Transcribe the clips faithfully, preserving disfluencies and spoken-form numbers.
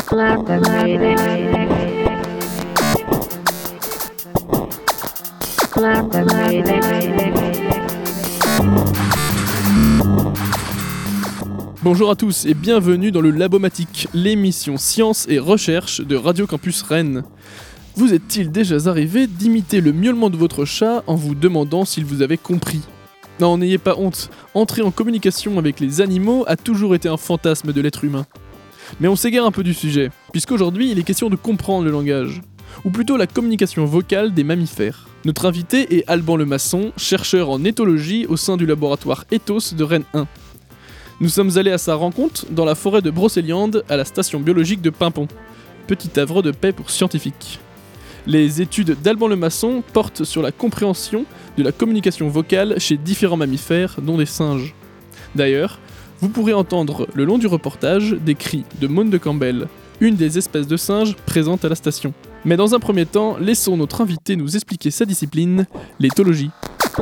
Bonjour à tous et bienvenue dans le Labomatique, l'émission Science et Recherche de Radio Campus Rennes. Vous est-il déjà arrivé d'imiter le miaulement de votre chat en vous demandant s'il vous avait compris ? Non, n'ayez pas honte, entrer en communication avec les animaux a toujours été un fantasme de l'être humain. Mais on s'égare un peu du sujet, puisqu'aujourd'hui il est question de comprendre le langage, ou plutôt la communication vocale des mammifères. Notre invité est Alban Lemasson, chercheur en éthologie au sein du laboratoire Ethos de Rennes un. Nous sommes allés à sa rencontre dans la forêt de Brocéliande, à la station biologique de Paimpont. Petit havre de paix pour scientifiques. Les études d'Alban Lemasson portent sur la compréhension de la communication vocale chez différents mammifères, dont des singes. D'ailleurs, vous pourrez entendre le long du reportage des cris de Maune de Campbell, une des espèces de singes présentes à la station. Mais dans un premier temps, laissons notre invité nous expliquer sa discipline, l'éthologie.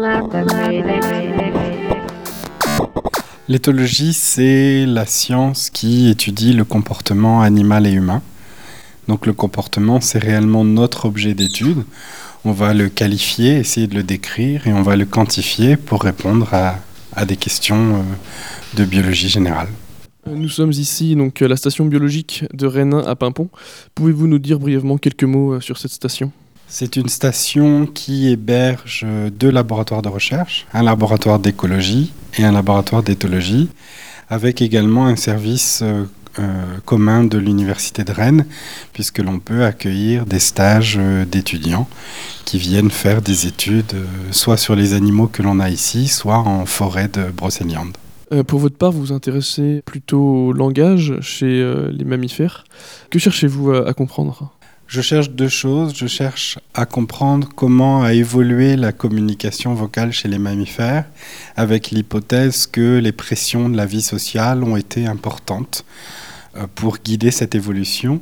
L'éthologie, c'est la science qui étudie le comportement animal et humain. Donc le comportement, c'est réellement notre objet d'étude. On va le qualifier, essayer de le décrire, et on va le quantifier pour répondre à, à des questions de biologie générale. Nous sommes ici, donc, à la station biologique de Rennes un à Paimpont. Pouvez-vous nous dire brièvement quelques mots sur cette station ? C'est une station qui héberge deux laboratoires de recherche, un laboratoire d'écologie et un laboratoire d'éthologie, avec également un service euh, euh, commun de l'Université de Rennes, puisque l'on peut accueillir des stages euh, d'étudiants qui viennent faire des études euh, soit sur les animaux que l'on a ici, soit en forêt de Brocéliande. Euh, pour votre part, vous vous intéressez plutôt au langage chez euh, les mammifères. Que cherchez-vous à, à comprendre ? Je cherche deux choses. Je cherche à comprendre comment a évolué la communication vocale chez les mammifères, avec l'hypothèse que les pressions de la vie sociale ont été importantes pour guider cette évolution.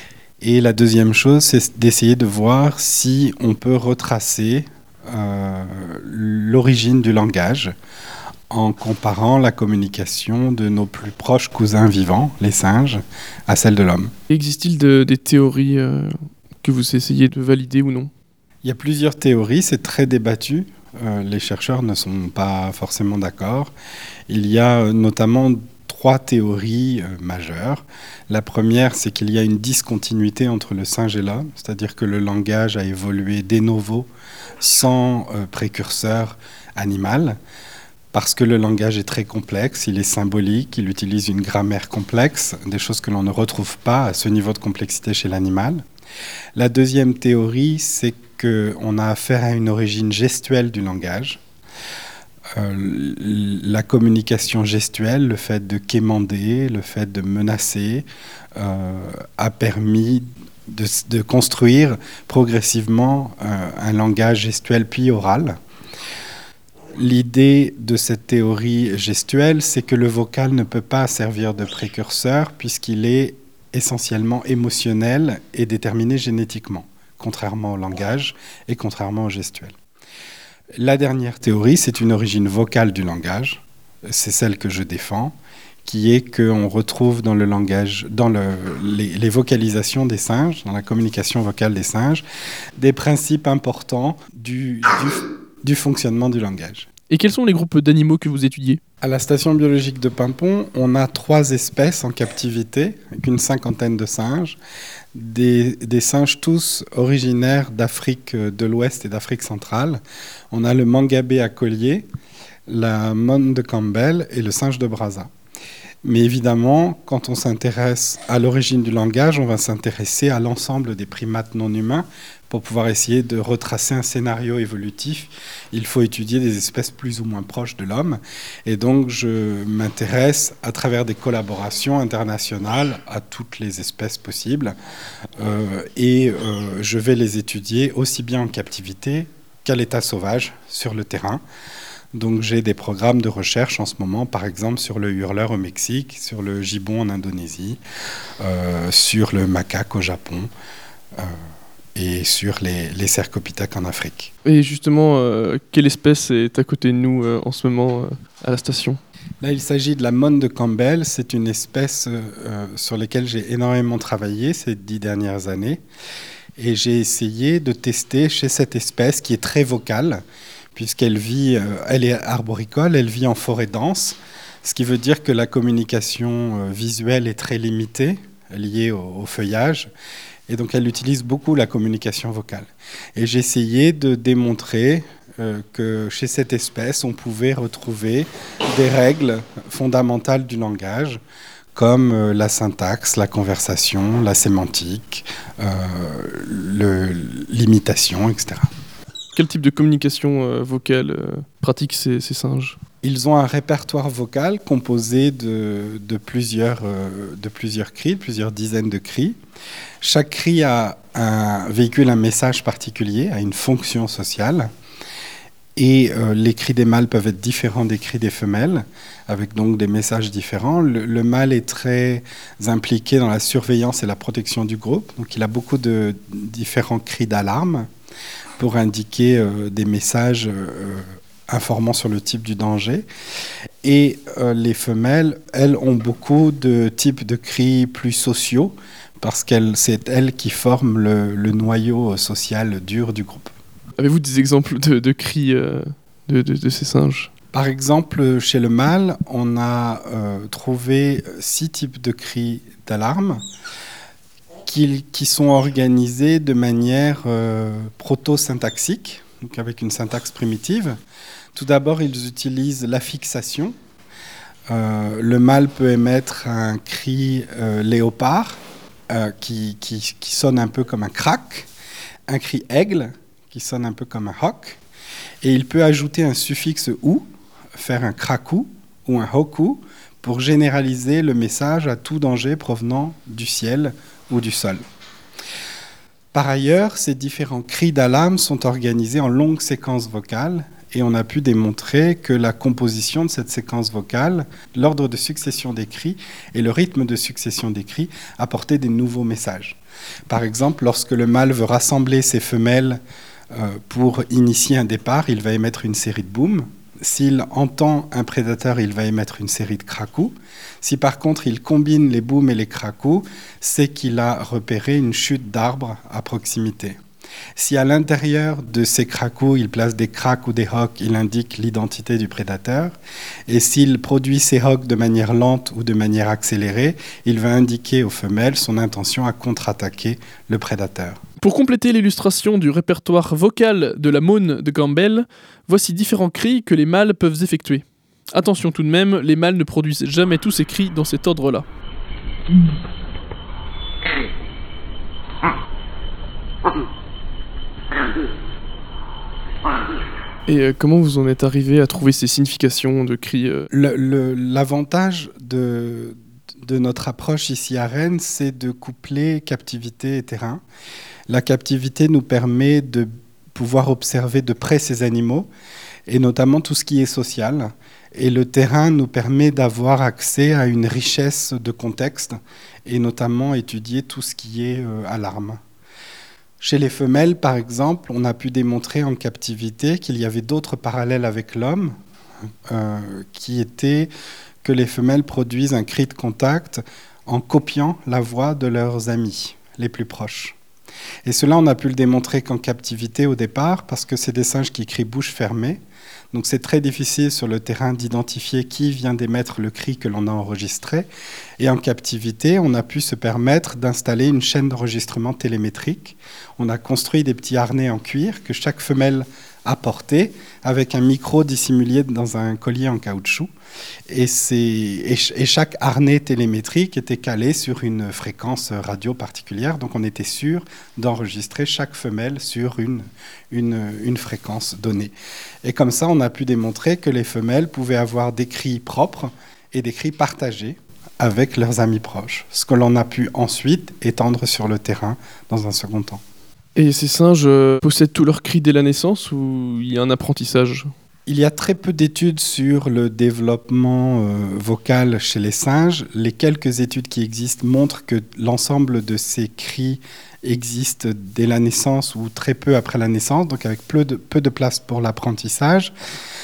Et la deuxième chose, c'est d'essayer de voir si on peut retracer euh, l'origine du langage en comparant la communication de nos plus proches cousins vivants, les singes, à celle de l'homme. Existe-t-il de, des théories euh, que vous essayez de valider ou non ? Il y a plusieurs théories, c'est très débattu. Euh, les chercheurs ne sont pas forcément d'accord. Il y a notamment trois théories euh, majeures. La première, c'est qu'il y a une discontinuité entre le singe et l'homme, c'est-à-dire que le langage a évolué de novo sans euh, précurseur animal. Parce que le langage est très complexe, il est symbolique, il utilise une grammaire complexe, des choses que l'on ne retrouve pas à ce niveau de complexité chez l'animal. La deuxième théorie, c'est qu'on a affaire à une origine gestuelle du langage. Euh, la communication gestuelle, le fait de quémander, le fait de menacer, euh, a permis de, de construire progressivement euh, un langage gestuel puis oral. L'idée de cette théorie gestuelle, c'est que le vocal ne peut pas servir de précurseur puisqu'il est essentiellement émotionnel et déterminé génétiquement, contrairement au langage et contrairement au gestuel. La dernière théorie, c'est une origine vocale du langage, c'est celle que je défends, qui est qu'on retrouve dans le langage, dans le, les, les vocalisations des singes, dans la communication vocale des singes, des principes importants du, du du fonctionnement du langage. Et quels sont les groupes d'animaux que vous étudiez ? À la station biologique de Paimpont, on a trois espèces en captivité, avec une cinquantaine de singes, des, des singes tous originaires d'Afrique de l'Ouest et d'Afrique centrale. On a le mangabé à collier, la Maune de Campbell et le singe de Brazza. Mais évidemment, quand on s'intéresse à l'origine du langage, on va s'intéresser à l'ensemble des primates non humains. Pour pouvoir essayer de retracer un scénario évolutif, il faut étudier des espèces plus ou moins proches de l'homme. Et donc, je m'intéresse à travers des collaborations internationales à toutes les espèces possibles. Euh, et euh, je vais les étudier aussi bien en captivité qu'à l'état sauvage sur le terrain. Donc j'ai des programmes de recherche en ce moment, par exemple sur le hurleur au Mexique, sur le gibbon en Indonésie, euh, sur le macaque au Japon euh, et sur les, les cercopithèques en Afrique. Et justement, euh, quelle espèce est à côté de nous euh, en ce moment euh, à la station ? Là, il s'agit de la mône de Campbell. C'est une espèce euh, sur laquelle j'ai énormément travaillé ces dix dernières années. Et j'ai essayé de tester chez cette espèce qui est très vocale, puisqu'elle vit, euh, elle est arboricole, elle vit en forêt dense, ce qui veut dire que la communication euh, visuelle est très limitée, liée au, au feuillage. Et donc, elle utilise beaucoup la communication vocale. Et j'ai essayé de démontrer euh, que chez cette espèce, on pouvait retrouver des règles fondamentales du langage, comme euh, la syntaxe, la conversation, la sémantique, euh, le, l'imitation, et cetera. Quel type de communication euh, vocale euh, pratiquent ces, ces singes ? Ils ont un répertoire vocal composé de, de, plusieurs, euh, de plusieurs cris, plusieurs dizaines de cris. Chaque cri a un, véhicule un message particulier, a une fonction sociale. Et euh, les cris des mâles peuvent être différents des cris des femelles, avec donc des messages différents. Le, le mâle est très impliqué dans la surveillance et la protection du groupe. Donc il a beaucoup de différents cris d'alarme pour indiquer euh, des messages euh, informant sur le type du danger. Et euh, les femelles, elles, ont beaucoup de types de cris plus sociaux, parce que c'est elles qui forment le, le noyau social dur du groupe. Avez-vous des exemples de, de cris euh, de, de, de ces singes ? Par exemple, chez le mâle, on a euh, trouvé six types de cris d'alarme qui, qui sont organisés de manière euh, proto-syntaxique, donc avec une syntaxe primitive. Tout d'abord, ils utilisent l'affixation. Euh, le mâle peut émettre un cri euh, léopard euh, qui, qui, qui sonne un peu comme un crack, un cri aigle qui sonne un peu comme un hoc, et il peut ajouter un suffixe ou, faire un cracou ou un hoku pour généraliser le message à tout danger provenant du ciel ou du sol. Par ailleurs, ces différents cris d'alarme sont organisés en longues séquences vocales et on a pu démontrer que la composition de cette séquence vocale, l'ordre de succession des cris et le rythme de succession des cris apportaient des nouveaux messages. Par exemple, lorsque le mâle veut rassembler ses femelles euh, pour initier un départ, il va émettre une série de booms. S'il entend un prédateur, il va émettre une série de cracous. Si par contre il combine les booms et les cracous, c'est qu'il a repéré une chute d'arbres à proximité. Si à l'intérieur de ces cracous, il place des cracks ou des hocs, il indique l'identité du prédateur. Et s'il produit ces hocs de manière lente ou de manière accélérée, il va indiquer aux femelles son intention à contre-attaquer le prédateur. Pour compléter l'illustration du répertoire vocal de la mône de Campbell, voici différents cris que les mâles peuvent effectuer. Attention tout de même, les mâles ne produisent jamais tous ces cris dans cet ordre-là. Et euh, comment vous en êtes arrivé à trouver ces significations de cris euh... le, le, L'avantage de, de notre approche ici à Rennes, c'est de coupler captivité et terrain. La captivité nous permet de pouvoir observer de près ces animaux, et notamment tout ce qui est social. Et le terrain nous permet d'avoir accès à une richesse de contexte, et notamment étudier tout ce qui est euh, alarme. Chez les femelles, par exemple, on a pu démontrer en captivité qu'il y avait d'autres parallèles avec l'homme, euh, qui étaient que les femelles produisent un cri de contact en copiant la voix de leurs amis les plus proches. Et cela, on a pu le démontrer qu'en captivité au départ, parce que c'est des singes qui crient bouche fermée. Donc c'est très difficile sur le terrain d'identifier qui vient d'émettre le cri que l'on a enregistré. Et en captivité, on a pu se permettre d'installer une chaîne d'enregistrement télémétrique. On a construit des petits harnais en cuir que chaque femelle a porté avec un micro dissimulé dans un collier en caoutchouc. Et, c'est, et, et chaque harnais télémétrique était calé sur une fréquence radio particulière. Donc on était sûr d'enregistrer chaque femelle sur une, une, une fréquence donnée. Et comme ça, on a pu démontrer que les femelles pouvaient avoir des cris propres et des cris partagés avec leurs amis proches. Ce que l'on a pu ensuite étendre sur le terrain dans un second temps. Et ces singes euh, possèdent tous leurs cris dès la naissance ou il y a un apprentissage ? Il y a très peu d'études sur le développement euh, vocal chez les singes. Les quelques études qui existent montrent que l'ensemble de ces cris existent dès la naissance ou très peu après la naissance, donc avec peu de, peu de place pour l'apprentissage.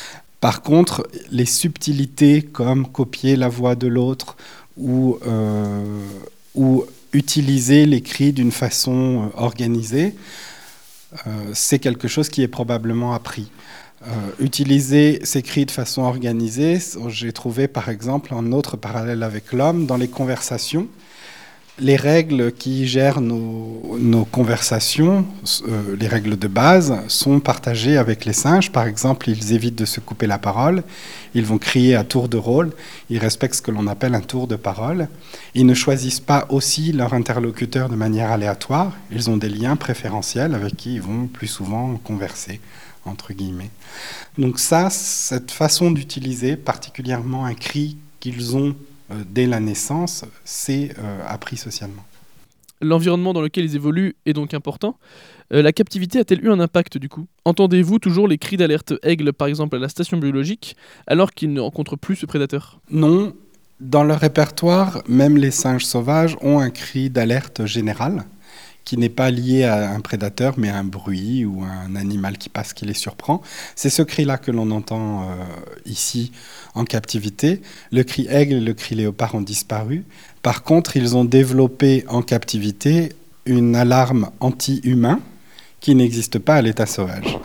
Par contre, les subtilités comme copier la voix de l'autre ou, euh, ou utiliser les cris d'une façon organisée, euh, c'est quelque chose qui est probablement appris. Euh, utiliser ces cris de façon organisée, j'ai trouvé par exemple un autre parallèle avec l'homme dans les conversations. Les règles qui gèrent nos, nos conversations, euh, les règles de base, sont partagées avec les singes. Par exemple, ils évitent de se couper la parole, ils vont crier à tour de rôle, ils respectent ce que l'on appelle un tour de parole. Ils ne choisissent pas aussi leur interlocuteur de manière aléatoire, ils ont des liens préférentiels avec qui ils vont plus souvent converser, entre guillemets. Donc ça, cette façon d'utiliser particulièrement un cri qu'ils ont dès la naissance, c'est euh, appris socialement. L'environnement dans lequel ils évoluent est donc important. Euh, la captivité a-t-elle eu un impact du coup ? Entendez-vous toujours les cris d'alerte aigle par exemple à la station biologique alors qu'ils ne rencontrent plus ce prédateur ? Non, dans leur répertoire, même les singes sauvages ont un cri d'alerte général qui n'est pas lié à un prédateur, mais à un bruit ou à un animal qui passe qui les surprend. C'est ce cri-là que l'on entend euh, ici en captivité. Le cri aigle et le cri léopard ont disparu. Par contre, ils ont développé en captivité une alarme anti-humain qui n'existe pas à l'état sauvage.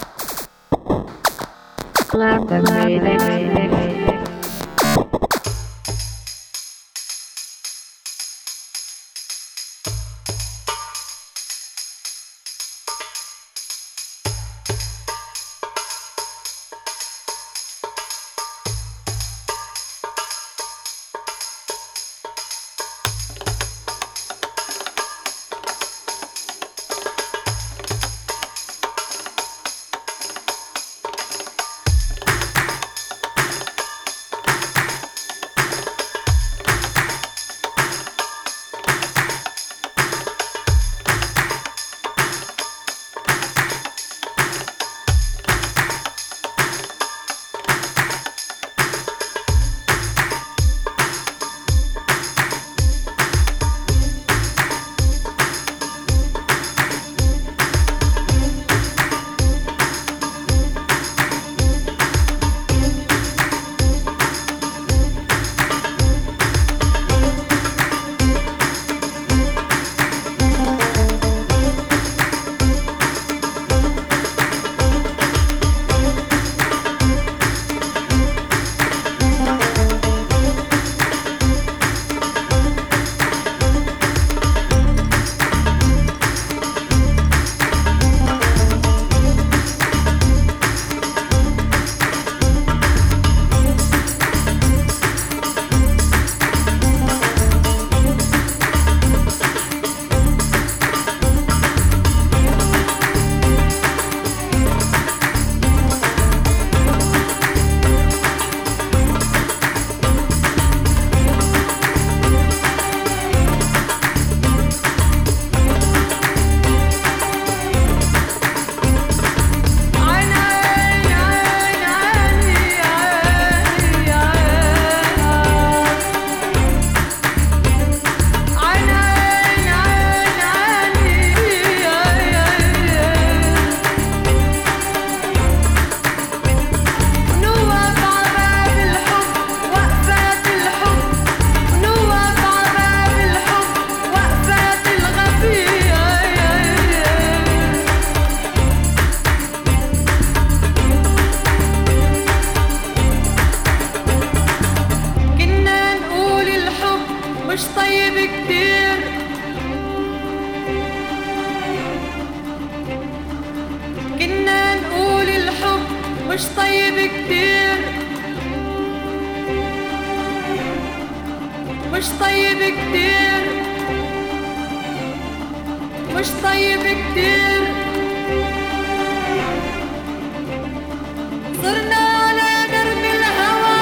مش طيب كتير مش طيب كتير مش طيب كتير صرنا على درب الهوى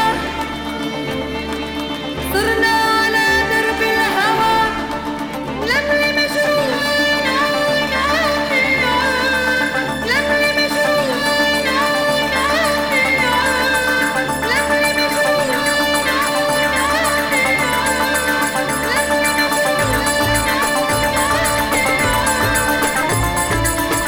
صرنا على درب الهوى لملي مجروحين عين عيني لملي مجروحين عين عيني لملي مجروحين عين عيني لملي مجروحين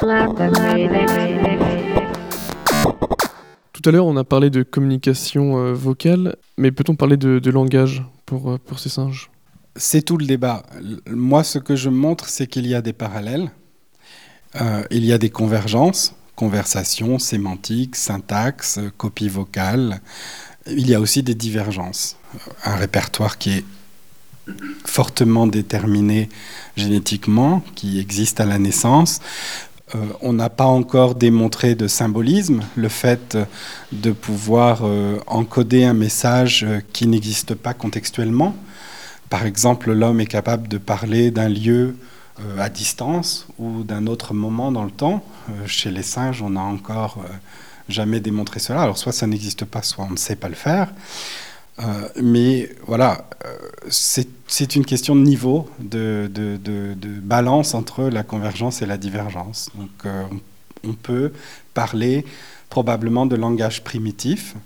Tout à l'heure, on a parlé de communication euh, vocale, mais peut-on parler de, de langage pour, euh, pour ces singes ? C'est tout le débat. L- Moi, ce que je montre, c'est qu'il y a des parallèles, euh, il y a des convergences, conversation, sémantique, syntaxe, euh, copie vocale. Il y a aussi des divergences. Un répertoire qui est fortement déterminé génétiquement, qui existe à la naissance. Euh, on n'a pas encore démontré de symbolisme, le fait euh, de pouvoir euh, encoder un message euh, qui n'existe pas contextuellement. Par exemple, l'homme est capable de parler d'un lieu euh, à distance ou d'un autre moment dans le temps. Euh, chez les singes, on n'a encore euh, jamais démontré cela. Alors soit ça n'existe pas, soit on ne sait pas le faire. Euh, mais voilà, euh, c'est, c'est une question de niveau, de, de, de, de balance entre la convergence et la divergence. Donc euh, on, on peut parler probablement de langage primitif,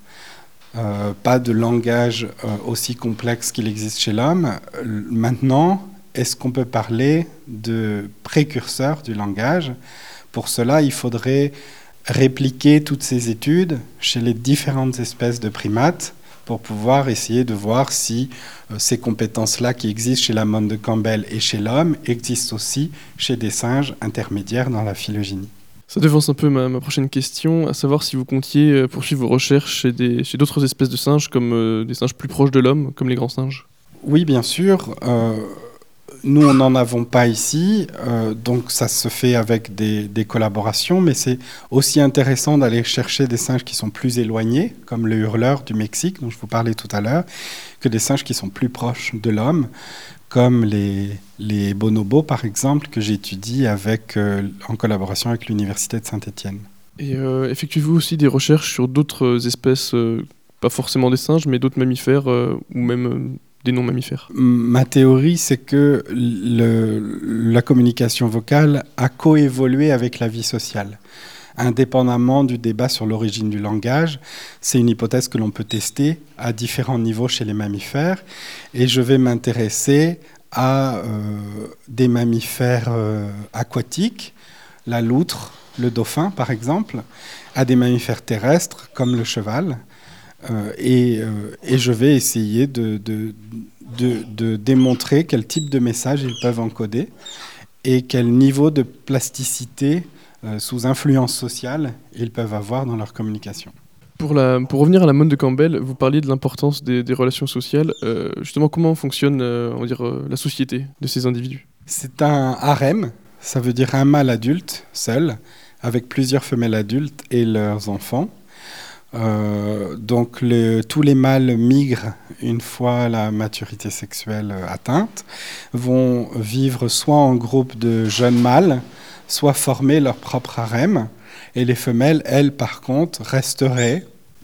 euh, pas de langage euh, aussi complexe qu'il existe chez l'homme. Euh, Maintenant, est-ce qu'on peut parler de précurseur du langage ? Pour cela, il faudrait répliquer toutes ces études chez les différentes espèces de primates pour pouvoir essayer de voir si euh, ces compétences-là qui existent chez la moine de Campbell et chez l'homme existent aussi chez des singes intermédiaires dans la phylogénie. Ça devance un peu ma, ma prochaine question, à savoir si vous comptiez euh, poursuivre vos recherches chez, des, chez d'autres espèces de singes, comme euh, des singes plus proches de l'homme, comme les grands singes. Oui, bien sûr. Euh, nous, on n'en avons pas ici, euh, donc ça se fait avec des, des collaborations, mais c'est aussi intéressant d'aller chercher des singes qui sont plus éloignés, comme le hurleur du Mexique, dont je vous parlais tout à l'heure, que des singes qui sont plus proches de l'homme, comme les, les bonobos, par exemple, que j'étudie avec, euh, en collaboration avec l'Université de Saint-Étienne. Et euh, effectuez-vous aussi des recherches sur d'autres espèces, euh, pas forcément des singes, mais d'autres mammifères, euh, ou même euh, des non-mammifères ? Ma théorie, c'est que le, la communication vocale a coévolué avec la vie sociale. Indépendamment du débat sur l'origine du langage, c'est une hypothèse que l'on peut tester à différents niveaux chez les mammifères. Et je vais m'intéresser à euh, des mammifères euh, aquatiques, la loutre, le dauphin par exemple, à des mammifères terrestres comme le cheval. Euh, et, euh, et je vais essayer de, de, de, de démontrer quel type de message ils peuvent encoder et quel niveau de plasticité euh, sous influence sociale ils peuvent avoir dans leur communication. Pour, la, pour revenir à la moine de Campbell, vous parliez de l'importance des, des relations sociales. Euh, justement, comment fonctionne euh, on va dire, euh, la société de ces individus ? C'est un harem, ça veut dire un mâle adulte seul, avec plusieurs femelles adultes et leurs enfants. Euh, donc le, tous les mâles migrent une fois la maturité sexuelle atteinte, vont vivre soit en groupe de jeunes mâles, soit former leur propre harem. Et les femelles, elles, par contre, resteraient.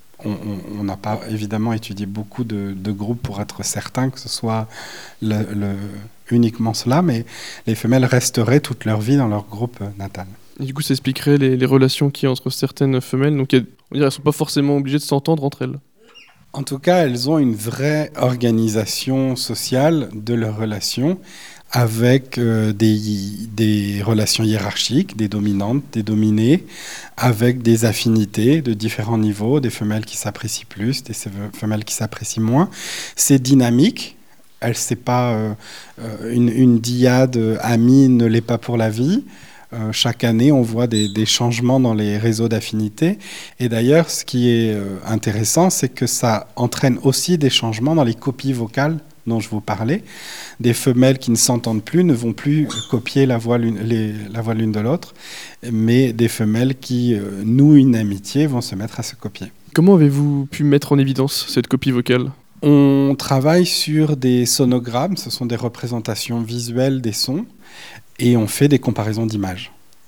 On n'a pas évidemment étudié beaucoup de, de groupes pour être certain que ce soit le, le, uniquement cela, mais les femelles resteraient toute leur vie dans leur groupe natal. Et du coup, ça expliquerait les, les relations qu'il y a entre certaines femelles. Donc, il y a, on dirait, elles ne sont pas forcément obligées de s'entendre entre elles. En tout cas, elles ont une vraie organisation sociale de leurs relations avec euh, des, des relations hiérarchiques, des dominantes, des dominées, avec des affinités de différents niveaux, des femelles qui s'apprécient plus, des femelles qui s'apprécient moins. C'est dynamique. Elle, c'est pas euh, une, une dyade amie ne l'est pas pour la vie. Euh, chaque année, on voit des, des changements dans les réseaux d'affinités. Et d'ailleurs, ce qui est euh, intéressant, c'est que ça entraîne aussi des changements dans les copies vocales dont je vous parlais. Des femelles qui ne s'entendent plus ne vont plus copier la voix l'une, les, la voix l'une de l'autre, mais des femelles qui euh, nouent une amitié vont se mettre à se copier. Comment avez-vous pu mettre en évidence cette copie vocale ? On travaille sur des sonogrammes, ce sont des représentations visuelles des sons, et on fait des comparaisons d'images.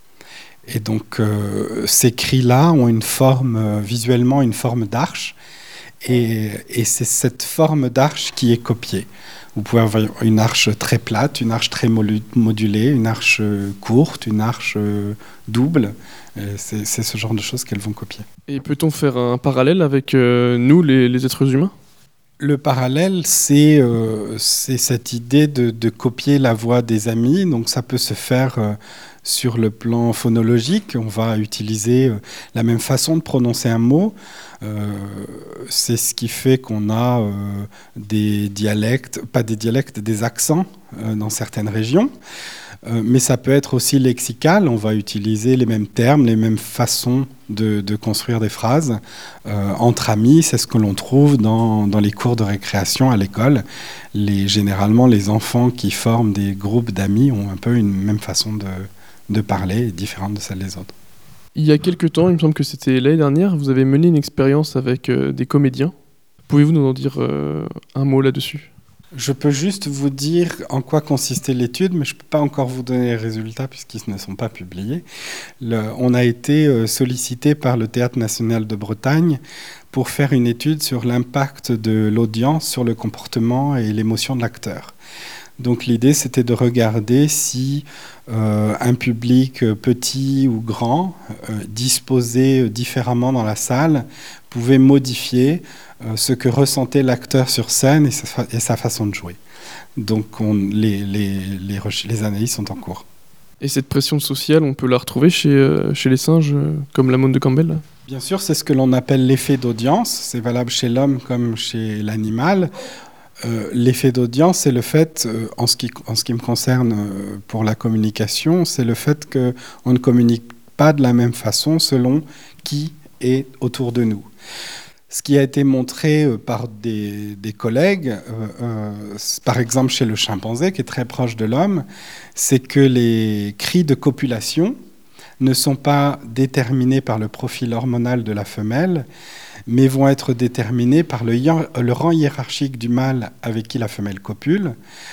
Et donc, euh, ces cris-là ont une forme, euh, visuellement, une forme d'arche, et, et c'est cette forme d'arche qui est copiée. Vous pouvez avoir une arche très plate, une arche très modulée, une arche courte, une arche double. C'est, c'est ce genre de choses qu'elles vont copier. Et peut-on faire un parallèle avec euh, nous, les, les êtres humains ? Le parallèle, c'est euh, c'est cette idée de, de copier la voix des amis. Donc ça peut se faire euh, sur le plan phonologique. On va utiliser euh, la même façon de prononcer un mot. Euh, c'est ce qui fait qu'on a euh, des dialectes, pas des dialectes, des accents euh, dans certaines régions. Euh, mais ça peut être aussi lexical, on va utiliser les mêmes termes, les mêmes façons de, de construire des phrases. Euh, entre amis, c'est ce que l'on trouve dans, dans les cours de récréation à l'école. Les, généralement, les enfants qui forment des groupes d'amis ont un peu une même façon de, de parler, différente de celle des autres. Il y a quelques temps, il me semble que c'était l'année dernière, vous avez mené une expérience avec euh, des comédiens. Pouvez-vous nous en dire euh, un mot là-dessus ? Je peux juste vous dire en quoi consistait l'étude, mais je ne peux pas encore vous donner les résultats puisqu'ils ne sont pas publiés. Le, on a été euh, sollicité par le Théâtre national de Bretagne pour faire une étude sur l'impact de l'audience sur le comportement et l'émotion de l'acteur. Donc l'idée, c'était de regarder si euh, un public petit ou grand, euh, disposé différemment dans la salle, pouvait modifier euh, ce que ressentait l'acteur sur scène et sa, fa- et sa façon de jouer. Donc on, les, les, les, reche- les analyses sont en cours. Et cette pression sociale, on peut la retrouver chez, euh, chez les singes, euh, comme la Monde de Campbell ? Bien sûr, c'est ce que l'on appelle l'effet d'audience. C'est valable chez l'homme comme chez l'animal. Euh, l'effet d'audience, c'est le fait, euh, en, ce qui, en ce qui me concerne euh, pour la communication, c'est le fait qu'on ne communique pas de la même façon selon qui est autour de nous. Ce qui a été montré euh, par des, des collègues, euh, euh, par exemple chez le chimpanzé, qui est très proche de l'homme, c'est que les cris de copulation ne sont pas déterminés par le profil hormonal de la femelle, mais vont être déterminés par le, le rang hiérarchique du mâle avec qui la femelle copule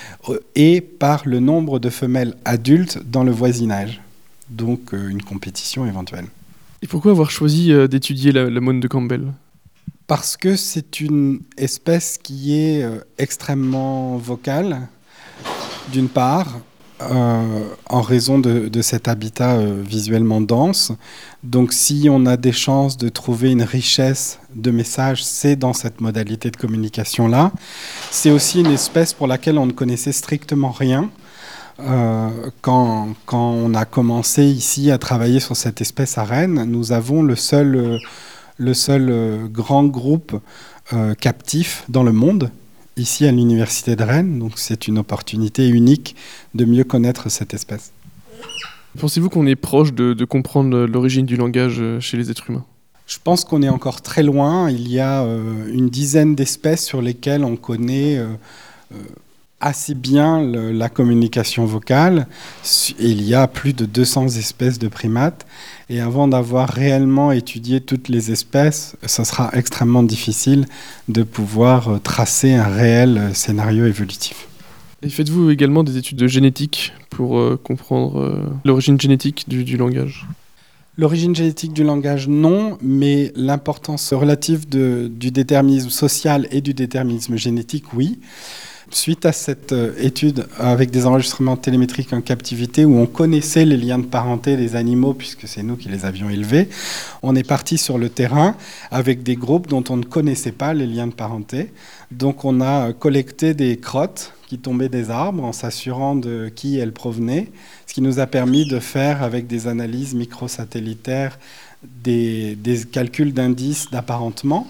et par le nombre de femelles adultes dans le voisinage. Donc euh, une compétition éventuelle. Et pourquoi avoir choisi euh, d'étudier la, la Monde de Campbell ? Parce que c'est une espèce qui est euh, extrêmement vocale, d'une part, Euh, en raison de, de cet habitat euh, visuellement dense. Donc si on a des chances de trouver une richesse de messages, c'est dans cette modalité de communication-là. C'est aussi une espèce pour laquelle on ne connaissait strictement rien. Euh, quand, quand on a commencé ici à travailler sur cette espèce à Rennes, nous avons le seul, euh, le seul euh, grand groupe euh, captif dans le monde, ici à l'Université de Rennes, donc c'est une opportunité unique de mieux connaître cette espèce. Pensez-vous qu'on est proche de, de comprendre l'origine du langage chez les êtres humains ? Je pense qu'on est encore très loin. Il y a euh, une dizaine d'espèces sur lesquelles on connaît euh, euh, assez bien le, la communication vocale. Il y a plus de deux cents espèces de primates. Et avant d'avoir réellement étudié toutes les espèces, ça sera extrêmement difficile de pouvoir tracer un réel scénario évolutif. Et faites-vous également des études de génétique pour euh, comprendre euh, l'origine génétique du, du langage ? L'origine génétique du langage, non, mais l'importance relative de, du déterminisme social et du déterminisme génétique, oui. Suite à cette euh, étude avec des enregistrements télémétriques en captivité où on connaissait les liens de parenté des animaux puisque c'est nous qui les avions élevés, on est parti sur le terrain avec des groupes dont on ne connaissait pas les liens de parenté. Donc on a collecté des crottes qui tombaient des arbres en s'assurant de qui elles provenaient, ce qui nous a permis de faire avec des analyses microsatellitaires des, des calculs d'indices d'apparentement.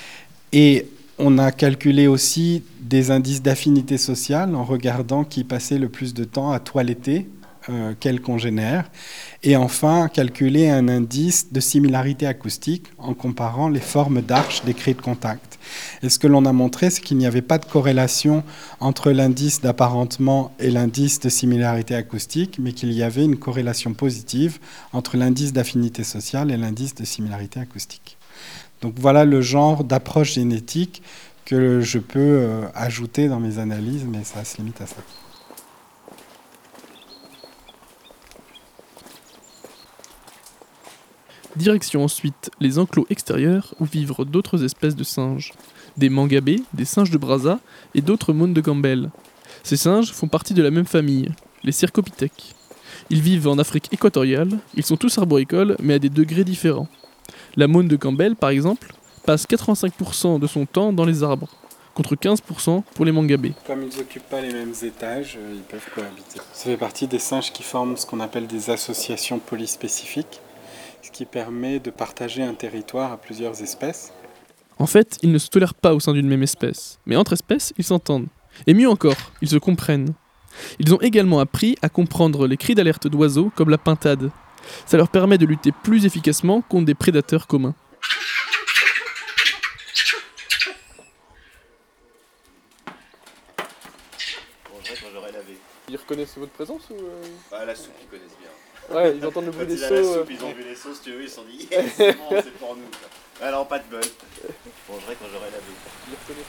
Et on a calculé aussi des indices d'affinité sociale en regardant qui passait le plus de temps à toiletter euh, quel congénère. Et enfin, calculer un indice de similarité acoustique en comparant les formes d'arches des cris de contact. Et ce que l'on a montré, c'est qu'il n'y avait pas de corrélation entre l'indice d'apparentement et l'indice de similarité acoustique, mais qu'il y avait une corrélation positive entre l'indice d'affinité sociale et l'indice de similarité acoustique. Donc voilà le genre d'approche génétique que je peux euh, ajouter dans mes analyses, mais ça se limite à ça. Direction ensuite les enclos extérieurs où vivent d'autres espèces de singes. Des mangabés, des singes de Brazza et d'autres mônes de Campbell. Ces singes font partie de la même famille, les Cercopithèques. Ils vivent en Afrique équatoriale, ils sont tous arboricoles mais à des degrés différents. La mône de Campbell, par exemple, passe quatre-vingt-cinq pour cent de son temps dans les arbres, contre quinze pour cent pour les mangabés. Comme ils n'occupent pas les mêmes étages, euh, ils peuvent cohabiter. Ça fait partie des singes qui forment ce qu'on appelle des associations polyspécifiques, ce qui permet de partager un territoire à plusieurs espèces. En fait, ils ne se tolèrent pas au sein d'une même espèce, mais entre espèces, ils s'entendent. Et mieux encore, ils se comprennent. Ils ont également appris à comprendre les cris d'alerte d'oiseaux comme la pintade. Ça leur permet de lutter plus efficacement contre des prédateurs communs. Bon, je dirais quand j'aurai lavé. Ils reconnaissent votre présence ou... Bah, la soupe, ils connaissent bien. Ouais, ils entendent le Quand bruit des il a la seaux. soupe, ils ont vu les sauces, si tu veux, ils se sont dit yes, c'est bon, c'est pour nous. quoi. Alors, pas de bol. Bon, je dirais quand j'aurai lavé.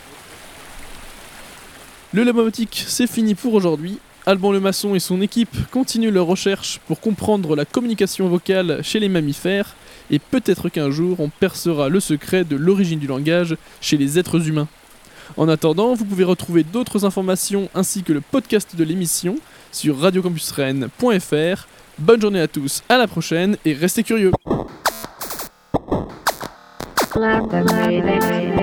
Le Labomatique, c'est fini pour aujourd'hui. Alban Lemasson et son équipe continuent leurs recherches pour comprendre la communication vocale chez les mammifères, et peut-être qu'un jour on percera le secret de l'origine du langage chez les êtres humains. En attendant, vous pouvez retrouver d'autres informations ainsi que le podcast de l'émission sur radio campus rennes point f r. Bonne journée à tous, à la prochaine et restez curieux. Collaborating.